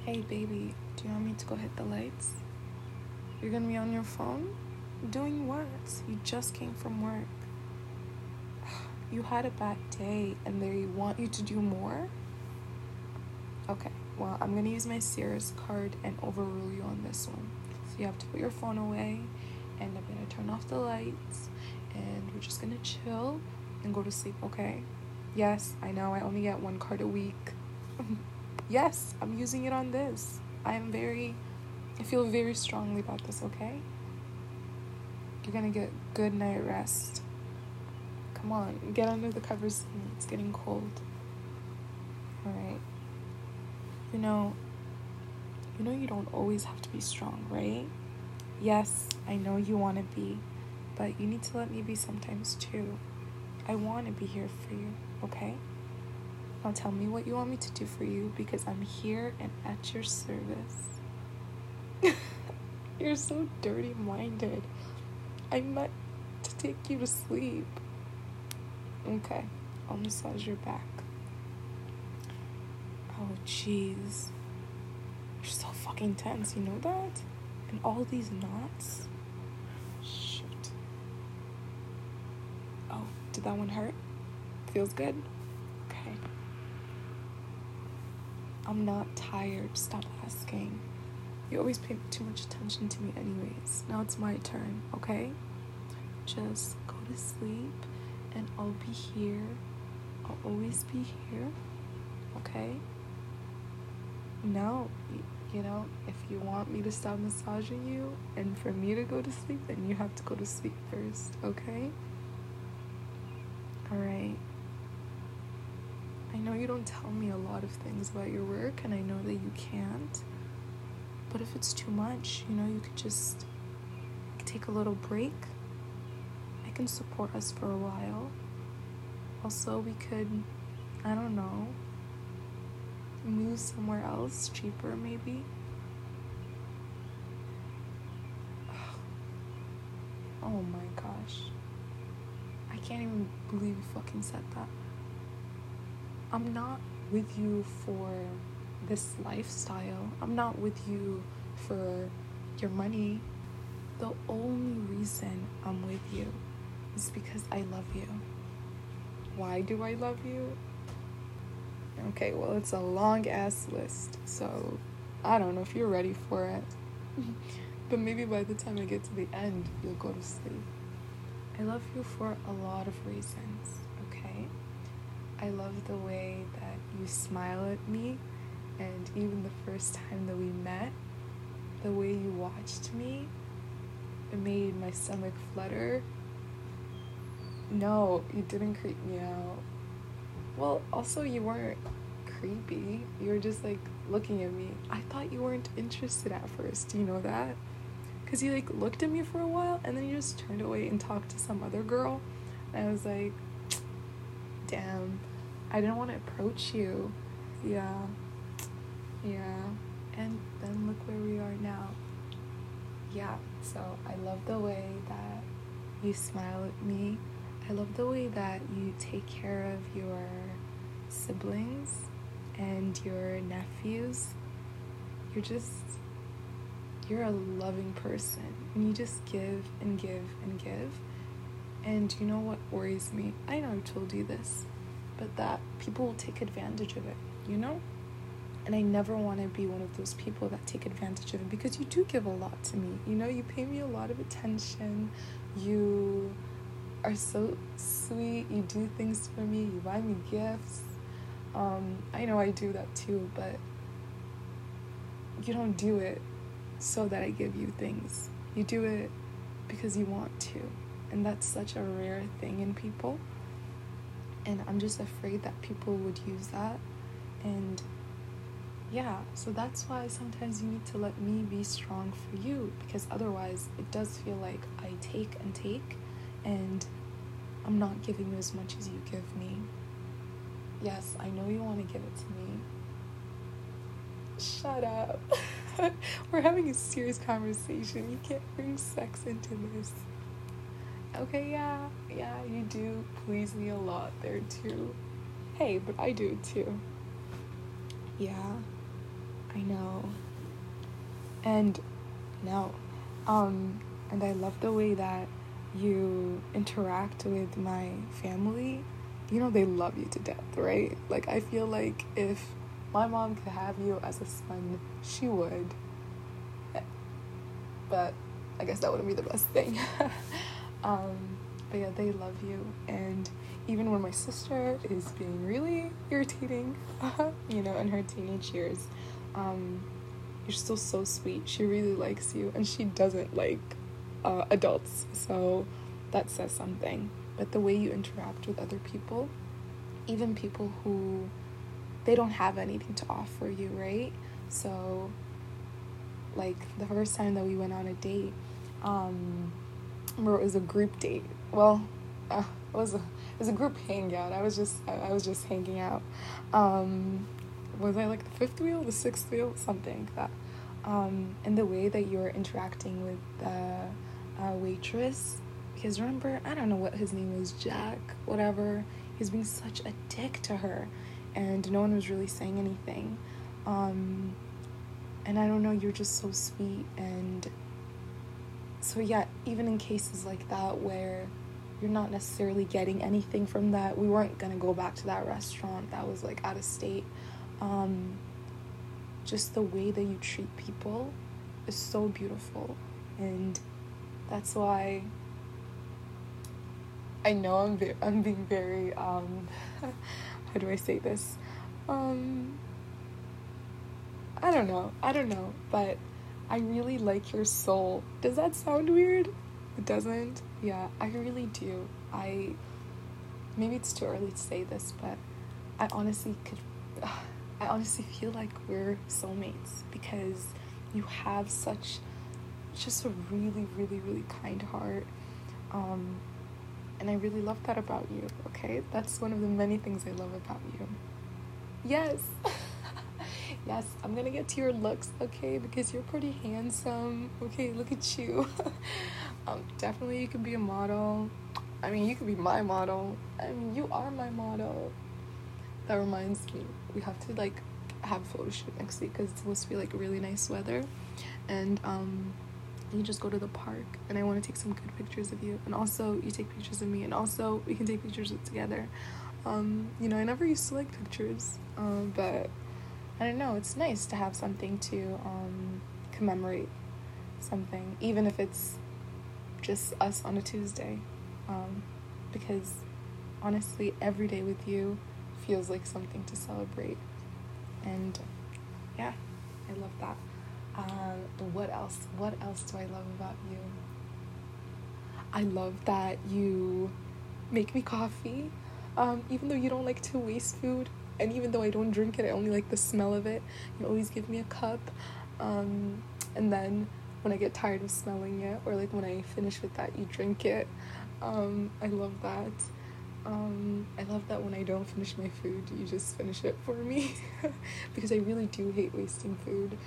Hey baby, do you want me to go hit the lights? You're gonna be on your phone? Doing what? You just came from work. You had a bad day and they want you to do more? Okay, well, I'm gonna use my Sears card and overrule you on this one. So you have to put your phone away and I'm gonna turn off the lights and we're just gonna chill and go to sleep, okay? Yes, I know I only get one card a week. Yes, I'm using it on this. I feel very strongly about this, okay? You're gonna get good night rest. Come on, get under the covers. It's getting cold. Alright. You know you don't always have to be strong, right? Yes, I know you want to be, but you need to let me be sometimes too. I want to be here for you, okay? Now tell me what you want me to do for you because I'm here and at your service. You're so dirty-minded. I meant to take you to sleep. Okay, I'll massage your back. Oh, jeez. You're so fucking tense, you know that? And all these knots? Shit. Oh, did that one hurt? Feels good? Okay. I'm not tired. Stop asking. You always pay too much attention to me anyways. Now it's my turn, okay? Just go to sleep and I'll be here. I'll always be here, okay? No, if you want me to stop massaging you and for me to go to sleep, then you have to go to sleep first, okay? Alright. I know you don't tell me a lot of things about your work, and I know that you can't. But if it's too much, you could just take a little break. I can support us for a while. Also, we could, I don't know, move somewhere else, cheaper maybe. Oh my gosh. I can't even believe you fucking said that. I'm not with you for this lifestyle. I'm not with you for your money. The only reason I'm with you is because I love you. Why do I love you? Okay, well, it's a long-ass list, so I don't know if you're ready for it. But maybe by the time I get to the end, you'll go to sleep. I love you for a lot of reasons, okay? I love the way that you smile at me, and even the first time that we met, the way you watched me, it made my stomach flutter. No, you didn't creep me out. Well, also you weren't creepy. You were just looking at me. I thought you weren't interested at first. Do you know that? Because you looked at me for a while and then you just turned away and talked to some other girl. And I was like, damn, I didn't want to approach you. Yeah. And then look where we are now. Yeah, so I love the way that you smile at me. I love the way that you take care of your siblings and your nephews. You're a loving person, and you just give and give and give. And you know what worries me? I know I've told you this, but that people will take advantage of it, And I never want to be one of those people that take advantage of it, because you do give a lot to me. You pay me a lot of attention. You are so sweet. You do things for me. You buy me gifts. I know I do that too, but you don't do it so that I give you things. You do it because you want to. And that's such a rare thing in people. And I'm just afraid that people would use that. And yeah, so that's why sometimes you need to let me be strong for you, because otherwise it does feel like I take and take, and I'm not giving you as much as you give me. Yes, I know you want to give it to me. Shut up. We're having a serious conversation. You can't bring sex into this. Okay, yeah, you do please me a lot there too. Hey, but I do too. Yeah, I know. And no. And I love the way that you interact with my family. You know, they love you to death, right? Like, I feel like if my mom could have you as a son, she would. But I guess that wouldn't be the best thing. But yeah, they love you. And even when my sister is being really irritating, you know, in her teenage years, you're still so sweet. She really likes you, and she doesn't like adults, so that says something. But the way you interact with other people, even people who they don't have anything to offer you, right? So like the first time that we went on a date, remember it was a group date. Well, it was a group hangout. I was just hanging out. Was I like the fifth wheel, the sixth wheel, something like that. And the way that you were interacting with the waitress, because remember, I don't know what his name was, Jack, whatever. He was being such a dick to her, and no one was really saying anything. And I don't know, you're just so sweet. And so yeah, even in cases like that where you're not necessarily getting anything from that, we weren't gonna go back to that restaurant that was like out of state. Just the way that you treat people is so beautiful, and that's why I know I'm being very how do I say this? I don't know, but I really like your soul. Does that sound weird? It doesn't? Yeah, I really do. Maybe it's too early to say this, but I honestly feel like we're soulmates, because you have just a really, really, really kind heart. And I really love that about you, okay? That's one of the many things I love about you. Yes. Yes, I'm gonna get to your looks, okay? Because you're pretty handsome. Okay, look at you. Definitely you could be a model. I mean, you could be my model. I mean, you are my model. That reminds me, we have to like have a photo shoot next week because it's supposed to be like really nice weather, and you just go to the park, and I want to take some good pictures of you, and also you take pictures of me, and also we can take pictures together. You know, I never used to like pictures, but I don't know, it's nice to have something to commemorate something, even if it's just us on a Tuesday, because honestly every day with you feels like something to celebrate. And yeah, I love that. What else do I love about you? I love that you make me coffee, even though you don't like to waste food, and even though I don't drink it, I only like the smell of it. You always give me a cup, and then when I get tired of smelling it, or like when I finish with that, you drink it. I love that. I love that when I don't finish my food, you just finish it for me, because I really do hate wasting food.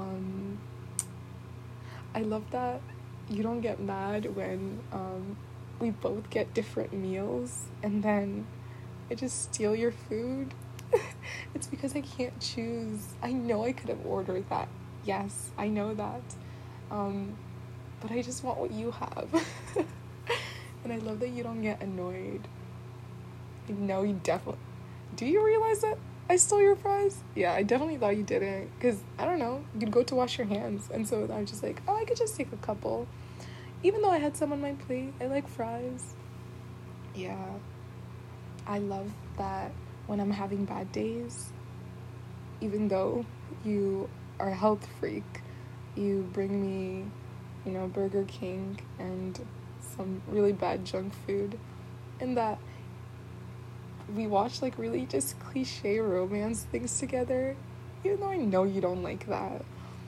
I love that you don't get mad when we both get different meals and then I just steal your food. It's because I can't choose. I know I could have ordered that. Yes, I know that. But I just want what you have. And I love that you don't get annoyed. No, you definitely... Do you realize that I stole your fries? Yeah, I definitely thought you didn't. Because, I don't know, you'd go to wash your hands. And so I was just like, oh, I could just take a couple. Even though I had some on my plate, I like fries. Yeah. I love that when I'm having bad days, even though you are a health freak, you bring me, you know, Burger King and some really bad junk food. And that we watch like really just cliche romance things together, even though I know you don't like that.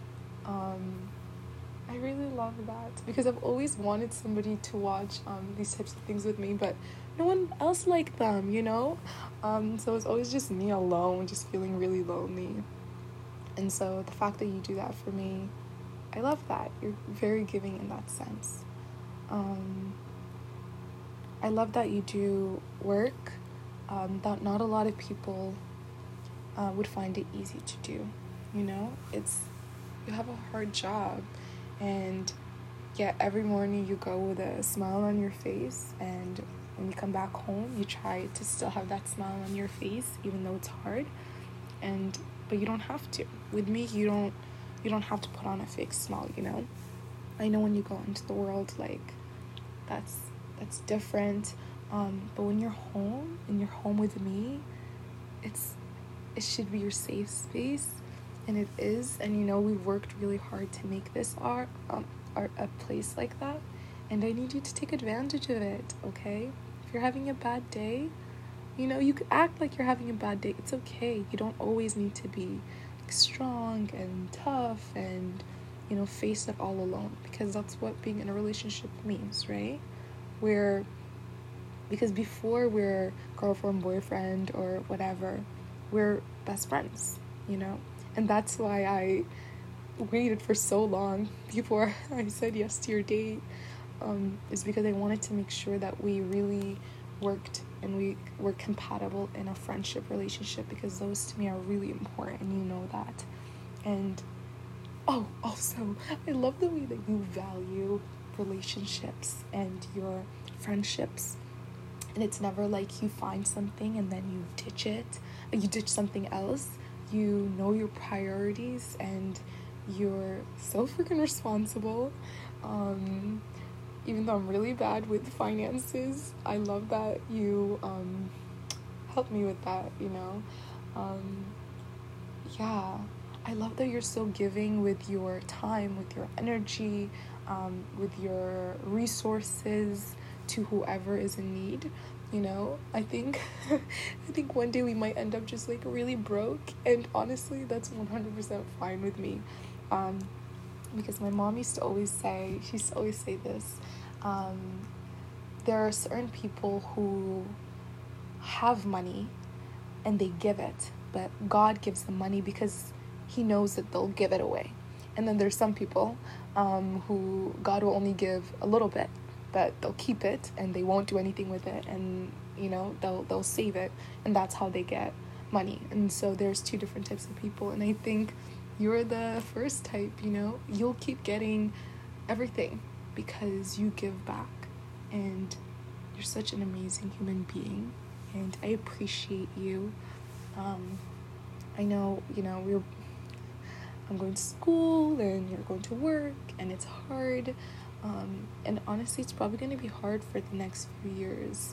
I really love that because I've always wanted somebody to watch these types of things with me, but no one else liked them, you know? So it's always just me alone, just feeling really lonely. And so the fact that you do that for me, I love that. You're very giving in that sense. I love that you do work that not a lot of people would find it easy to do. you know? You have a hard job, and yet every morning you go with a smile on your face, and when you come back home, you try to still have that smile on your face, even though it's hard. But you don't have to. With me, you don't have to put on a fake smile, you know? I know when you go into the world, like, that's different. But when you're home, and you're home with me, it should be your safe space, and it is. And you know, we've worked really hard to make this our a place like that, and I need you to take advantage of it, okay? If you're having a bad day, you know, you could act like you're having a bad day. It's okay. You don't always need to be strong and tough and, you know, face it all alone, because that's what being in a relationship means, right? Because before we're girlfriend, boyfriend, or whatever, we're best friends, you know? And that's why I waited for so long before I said yes to your date, is because I wanted to make sure that we really worked and we were compatible in a friendship relationship, because those to me are really important, and you know that. And also, I love the way that you value relationships and your friendships. And it's never like you find something and then you ditch something else. You know your priorities, and you're so freaking responsible. Even though I'm really bad with finances, I love that you help me with that, you know. Yeah, I love that you're so giving with your time, with your energy, with your resources to whoever is in need. You know, I think one day we might end up just like really broke, and honestly, that's 100% fine with me. Because my mom used to always say this, there are certain people who have money and they give it, but God gives them money because he knows that they'll give it away. And then there's some people who God will only give a little bit, but they'll keep it and they won't do anything with it, and you know, they'll save it, and that's how they get money. And so there's two different types of people, and I think you're the first type. You know, you'll keep getting everything because you give back, and you're such an amazing human being, and I appreciate you. I know, you know, I'm going to school and you're going to work, and it's hard. And honestly, it's probably going to be hard for the next few years.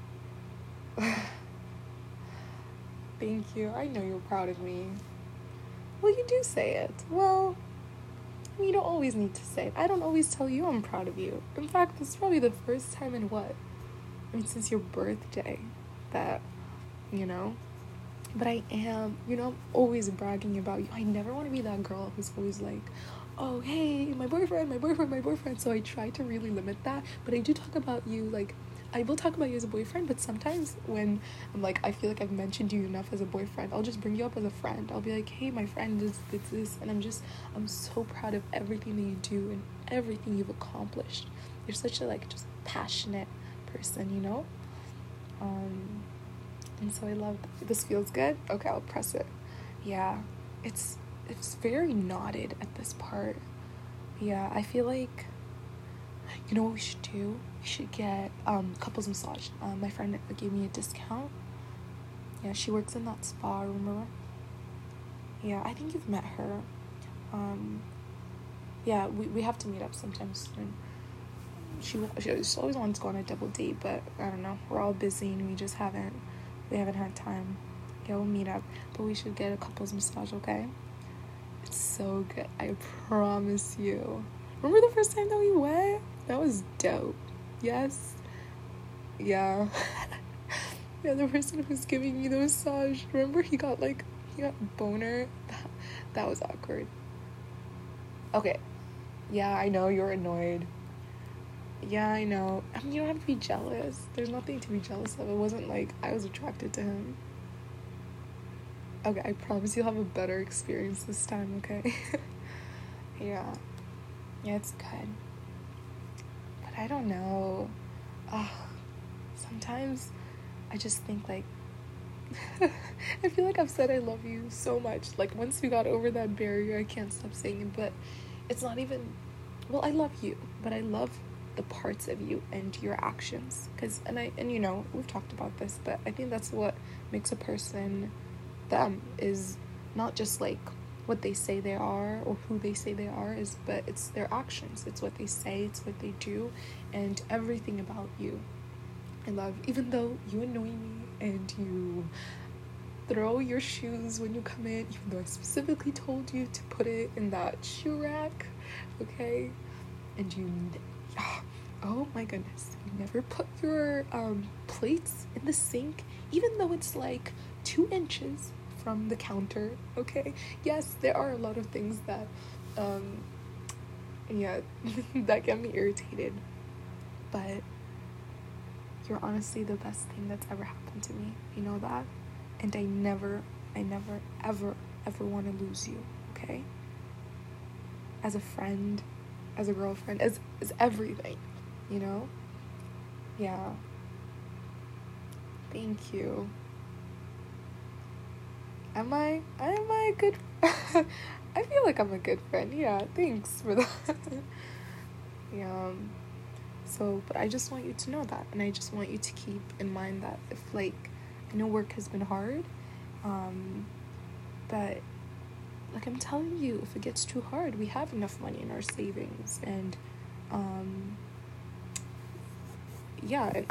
Thank you. I know you're proud of me. Well, you do say it. Well, you don't always need to say it. I don't always tell you I'm proud of you. In fact, this is probably the first time in since your birthday that, you know. But I am, you know, I'm always bragging about you. I never want to be that girl who's always like, oh, hey, my boyfriend. So I try to really limit that. But I do talk about you, like, I will talk about you as a boyfriend, but sometimes when I'm like, I feel like I've mentioned you enough as a boyfriend, I'll just bring you up as a friend. I'll be like, hey, my friend is this. And I'm so proud of everything that you do and everything you've accomplished. You're such a, like, just passionate person, you know? And so I love that. This feels good? Okay, I'll press it. Yeah, it's very knotted at this part. Yeah, I feel like, you know what we should do? We should get couples massage. My friend gave me a discount. Yeah, she works in that spa, remember? Yeah, I think you've met her. Yeah, we have to meet up sometime soon. She always wanted to go on a double date, but I don't know. We're all busy and we haven't had time. Yeah, we'll meet up, but we should get a couples massage, okay? It's so good. I promise you. Remember the first time that we went? That was dope. Yes? Yeah. Yeah, the person who was giving me the massage, remember he got boner? That was awkward. Okay. Yeah, I know you're annoyed. Yeah, I know. I mean, you don't have to be jealous. There's nothing to be jealous of. It wasn't like I was attracted to him. Okay, I promise you'll have a better experience this time, okay? Yeah. Yeah, it's good. But I don't know. Sometimes I just think, like, I feel like I've said I love you so much. Like, once we got over that barrier, I can't stop saying it. But it's not even, well, I love you, but I love the parts of you and your actions. And you know, we've talked about this, but I think that's what makes a person them, is not just like what they say they are or who they say they are, but it's their actions. It's what they say, it's what they do, and everything about you I love. Even though you annoy me and you throw your shoes when you come in, even though I specifically told you to put it in that shoe rack, okay? And you, oh my goodness, you never put your plates in the sink, even though it's like 2 inches from the counter, okay? Yes, there are a lot of things that, yeah, that get me irritated, but you're honestly the best thing that's ever happened to me. You know that? And I never, ever want to lose you, okay? As a friend, as a girlfriend, as everything, you know? Yeah. Thank you. Am I a good I feel like I'm a good friend. Yeah, thanks for that. Yeah. So, but I just want you to know that, and I just want you to keep in mind that if, like, I know work has been hard, but, like, I'm telling you, if it gets too hard, we have enough money in our savings, and, yeah, and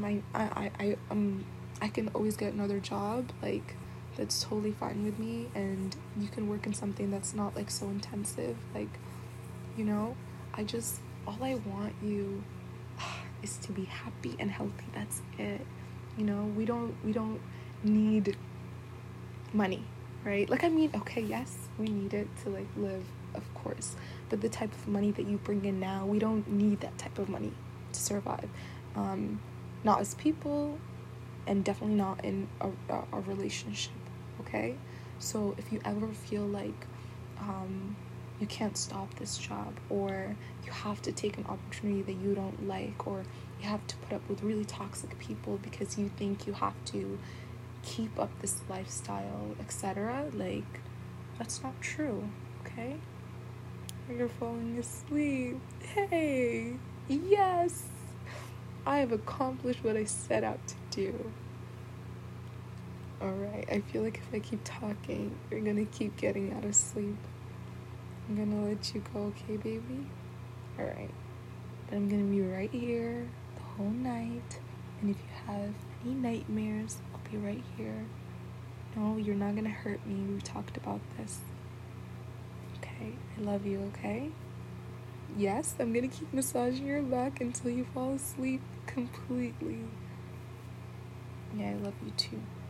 I can always get another job, like, that's totally fine with me, and you can work in something that's not, like, so intensive, like, you know, all I want you is to be happy and healthy. That's it. You know, we don't need money, right? Like, I mean, okay, yes, we need it to, like, live, of course, but the type of money that you bring in now, we don't need that type of money to survive. Not as people, and definitely not in a relationship, okay? So if you ever feel like you can't stop this job, or you have to take an opportunity that you don't like, or you have to put up with really toxic people because you think you have to keep up this lifestyle, etc., like, that's not true, okay? You're falling asleep. Hey, yes, I have accomplished what I set out to do. Alright, I feel like if I keep talking, you're gonna keep getting out of sleep. I'm gonna let you go, okay, baby? Alright. But I'm gonna be right here the whole night. And if you have any nightmares, I'll be right here. No, you're not gonna hurt me. We talked about this. Okay? I love you, okay? Yes, I'm gonna keep massaging your back until you fall asleep completely. Yeah, I love you too.